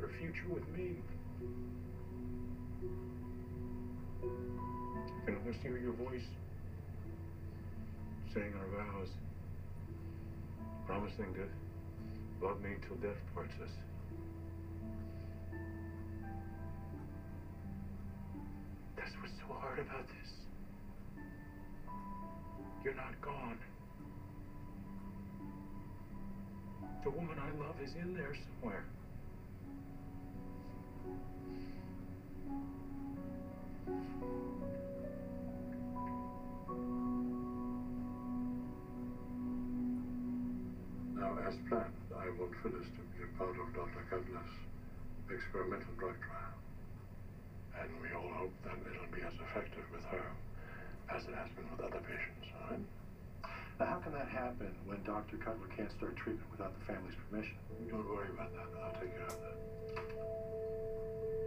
her future with me. I can almost hear your voice saying our vows, promising to love me till death parts us. That's what's so hard about this. You're not gone. The woman I love is in there somewhere. Now, as planned, I want Phyllis to be a part of Dr. Cutler's experimental drug trial. And we all hope that it'll be as effective with her as it has been with other patients, all right? Now, how can that happen when Dr. Cutler can't start treatment without the family's permission? Don't worry about that. I'll